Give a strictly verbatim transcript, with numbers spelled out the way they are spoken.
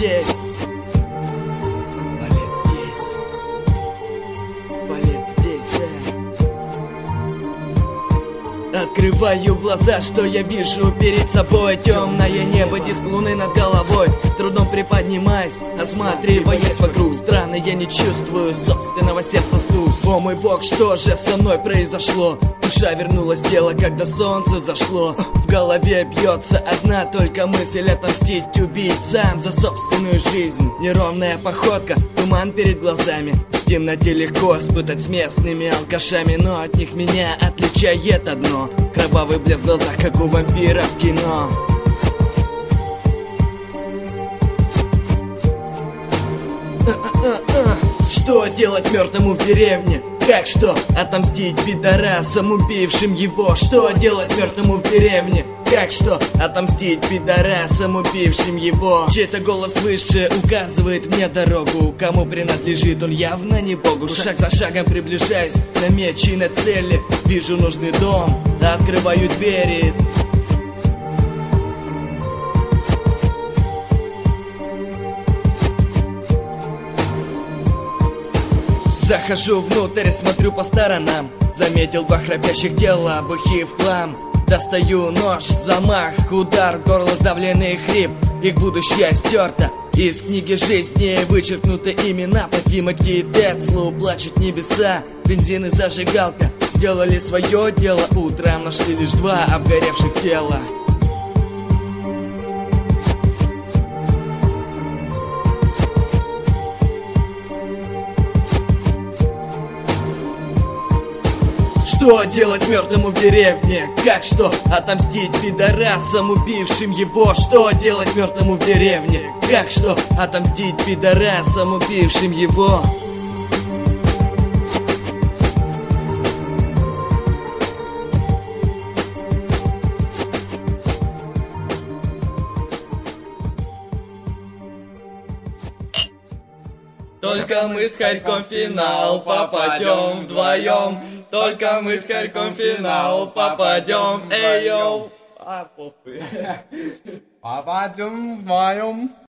здесь, болит здесь, болит здесь, да. Открываю глаза, что я вижу перед собой? Темное небо, диск луны над головой. С трудом приподнимаясь, осматриваясь вокруг. Странно, я не чувствую собственного сердца стук. О мой бог, что же со мной произошло? Душа вернулась в тело, когда солнце зашло. В голове бьется одна только мысль: отомстить убийцам за собственную жизнь. Неровная походка, туман перед глазами. В темноте легко спутать с местными алкашами, но от них меня отличает одно: кровавый блеск в глазах, как у вампира в кино. Что делать мертвому в деревне? Как что? Отомстить пидорасам, убившим его. Что делать мертвому в деревне? Как что? Отомстить пидорасам, убившим его. Чей-то голос выше указывает мне дорогу. Кому принадлежит он, явно не Богу. Шаг за шагом приближаюсь к намеченной цели. Вижу нужный дом, открываю двери. Захожу внутрь, смотрю по сторонам. Заметил два храпящих тела, бухи в хлам. Достаю нож, замах, удар, горло сдавленный хрип. Их будущее стерто из книги жизни. Вычеркнуты имена по Тимоти Децлу. Плачут небеса, бензин и зажигалка сделали свое дело. Утром нашли лишь два обгоревших тела. Что делать мертвому в деревне? Как что? Отомстить пидорасам, убившим его. Что делать мертвому в деревне? Как что? Отомстить пидорасам, убившим его. Только мы с Харьком в финал попадем вдвоем. Только мы с Харьком в финал попадем. Эй, йоу. Попадем вдвоем.